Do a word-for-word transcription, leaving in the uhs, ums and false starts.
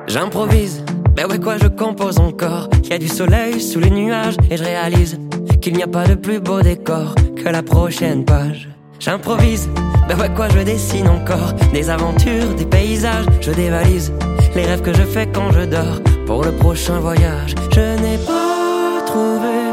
J'improvise, ben ouais quoi je compose encore. Y a du soleil sous les nuages et je réalise qu'il n'y a pas de plus beau décor que la prochaine page. J'improvise, ben ouais quoi je dessine encore. Des aventures, des paysages, je dévalise les rêves que je fais quand je dors pour le prochain voyage. Je n'ai pas trouvé